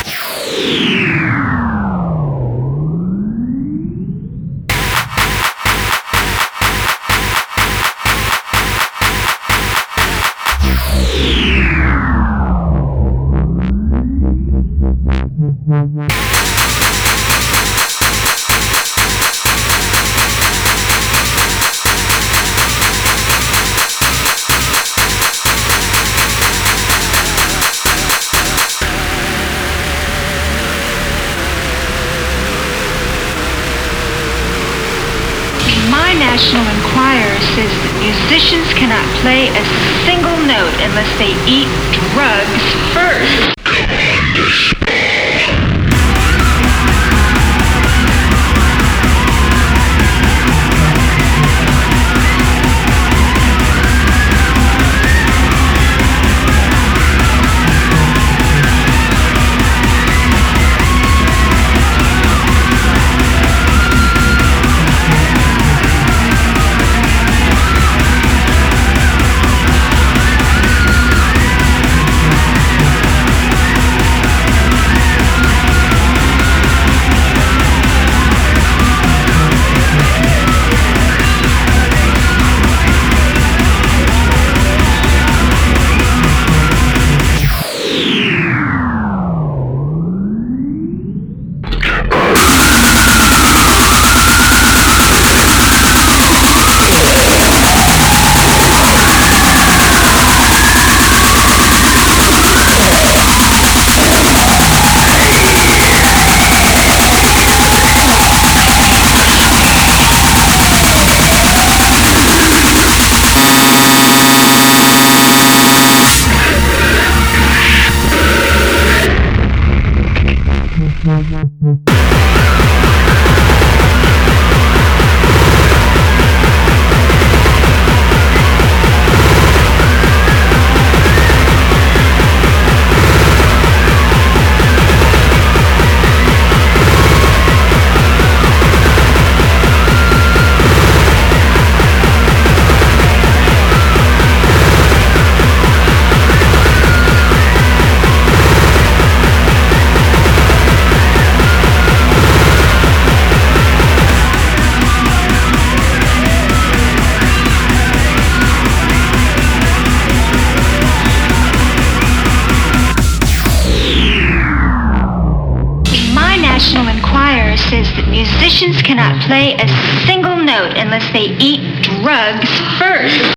My National Enquirer says that musicians cannot play a single note unless they eat drugs first. National Enquirer says that musicians cannot play a single note unless they eat drugs first.